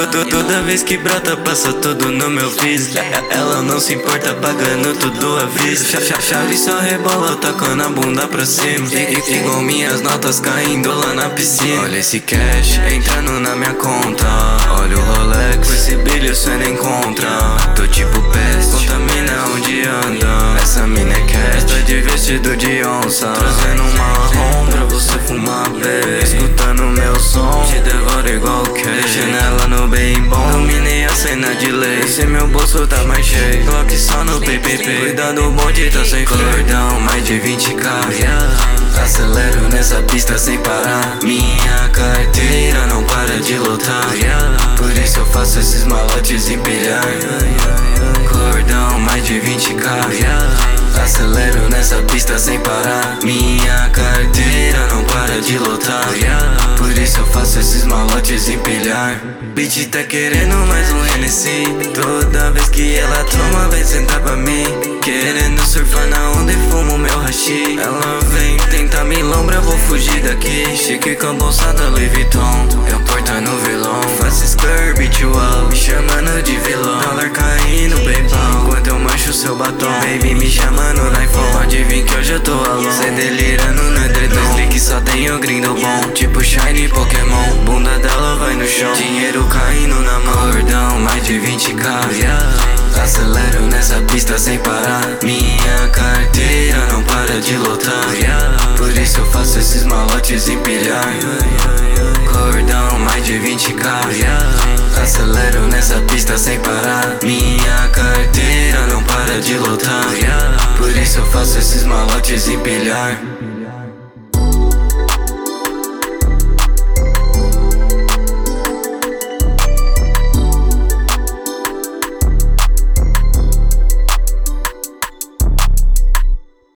Toda vez que brota passa tudo no meu vis. Ela não se importa pagando tudo à vista. Chave só rebola tacando a bunda pra cima. Igual minhas notas caindo lá na piscina. Olha esse cash entrando na minha conta. Olha o Rolex, com esse brilho cê nem encontra. Tô tipo peste, contamina onde anda. Essa mina é cat, tá de vestido de onça. Trazendo uma marrom pra você fumar, baby. Escutando meu som, te devoro igual cash. Chinela no bem bom, dominei a cena de lei. Esse meu bolso tá mais cheio, Glock só no PPP. Cuidado, o bonde tá sem cordão, mais de 20k. Acelero nessa pista sem parar. Minha carteira não para de lotar. Por isso eu faço esses malotes empilhar. Cordão, mais de 20k. Acelero nessa pista sem parar. Minha carteira não para de lotar. Por isso eu faço esses malotes empilhar. Bitch tá querendo mais um Hennessy. Toda vez que ela toma vem sentar pra mim. Querendo surfar na onda e fumo meu hashi. Ela vem tentar me lombra, vou fugir daqui. Chique com a bolsa da Louis Vuitton. Eu portando vilão, faço skirt, bitch, uau. Me chamando de vilão, dólar caindo, PayPal. Enquanto eu mancho seu batom, baby me chamando no iPhone. Pode vir que hoje eu tô alone. Cê delirando no edredom, clique só tem o grindo bom. Tipo Shiny Pokémon, bunda dela vai no chão. Dinheiro caindo na mão, cordão, mais de 20k. Acelero nessa pista sem parar. Minha carteira não para de lotar. Por isso eu faço esses malotes empilhar. Cordão, mais de 20k. Acelero nessa pista sem parar. Minha carteira não para de lotar. Por isso eu faço esses malotes empilhar.